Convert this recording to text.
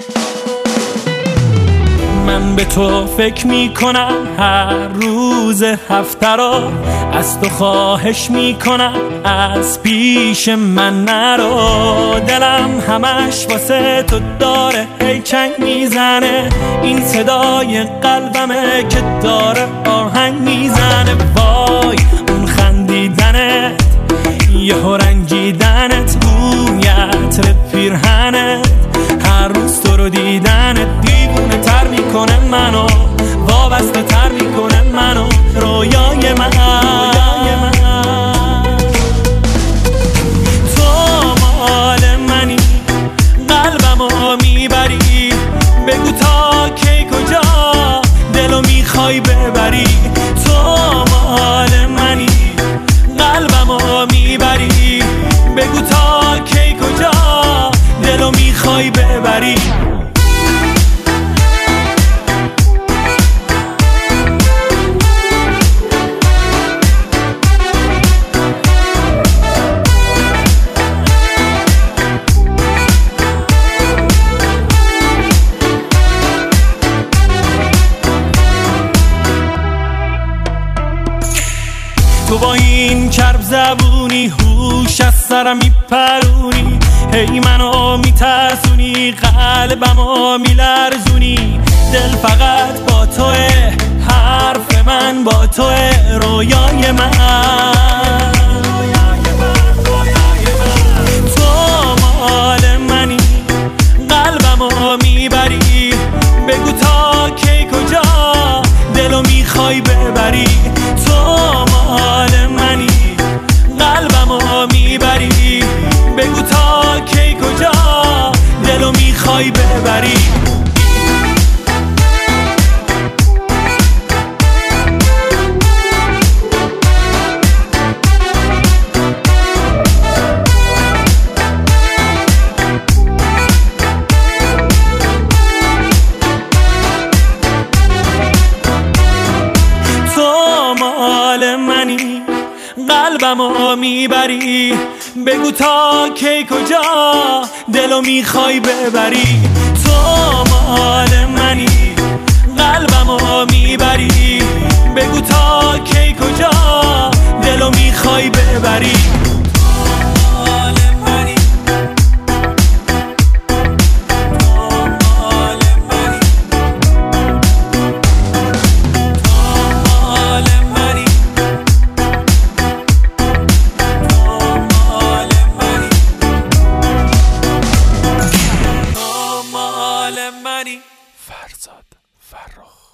من به تو فکر میکنم هر روز هفته را، از تو خواهش میکنم از پیش من نرو. دلم همش واسه تو داره هی چنگ میزنه، این صدای قلبمه که داره آهنگ میزنه. وای اون خندیدنت، یهو رنگیدنت، بوی عطر پیرهنت، هر روز تو رو دیدنت دیوونه تر میکنه منو، وابسته تر میکنه منو، رویای من. تو مال منی، قلبمو میبری، بگو تا کی کجا دلو میخوای ببری. تو مال منی، قلبمو میبری، بگو تا کی کجا دلو میخوای ببری. تو با این کرب زبونی هوش از سرم میپرونی، هی منو میترسونی، قلبمو میلرزونی. دل فقط با توه، حرف من با توه، رویای من. تو مال منی، قلبمو میبری، بگو تا کی کجا دلو میخوای ببری. تو مال منی، قلبمو میبری، بگو تا کی کجا دلو میخوای ببری. تو مال منی، قلبمو میبری، بگو تا کی کجا دلو میخوای ببری. تو مال منی، قلبمو میبری، بگو تا کی کجا دلو میخوای ببری. فرزاد فرخ.